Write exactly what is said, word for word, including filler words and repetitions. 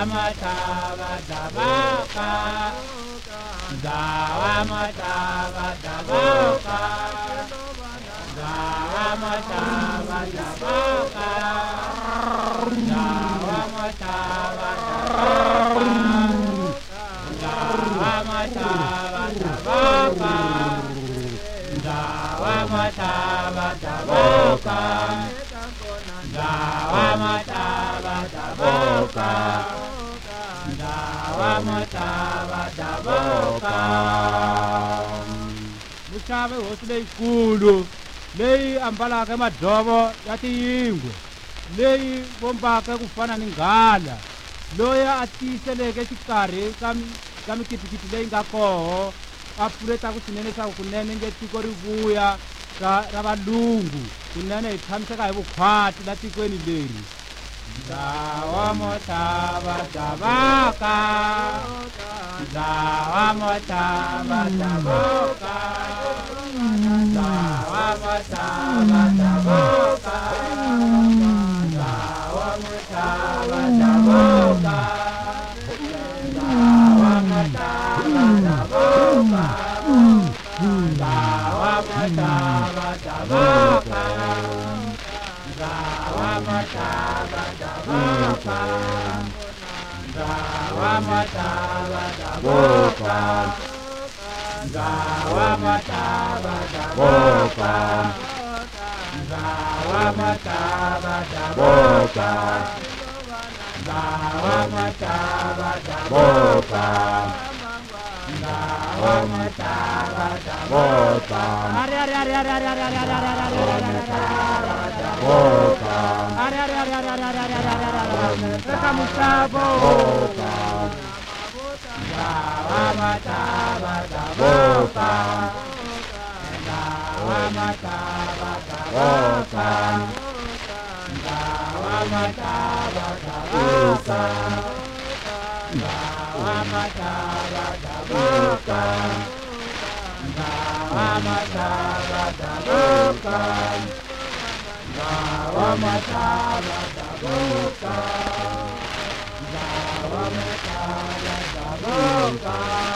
mataba daboka, dawa mataba daboka, dawa mataba daboka, dawa mataba daboka, dawa mataba daboka, dawa mataba daboka, dawa mataba daboka, dawa mataba daboka. Muxave hosi leyikulu leyi ambalaka madzovo ya tiyingwe, leyi vombaka ku fana ni nghala, loyi a tiyiseleke xikarhi ka ka mikitikiti leyi nga koho, a pfuletaka swinene swa kunene nge tiko ri vuya ra ra valungu kunene hi tshamiseka hi vukhwati la tikweni leri. Dawa mataba daboka, dawa mataba daboka, dawa mataba daboka, dawa mataba daboka, dawa mataba daboka, dawa mataba daboka, dawa mataba daboka, dawa mataba daboka, dawa mataba daboka, dawa mataba daboka, dawa mataba daboka, dawa mataba daboka, are are are are are are are are daboka, are are are are are are reka musabo, dawa mataba daboka, dawa mataba daboka, dawa mataba daboka, dawa mataba daboka, dawa mataba daboka, dawa mataba daboka, dawa mataba daboka.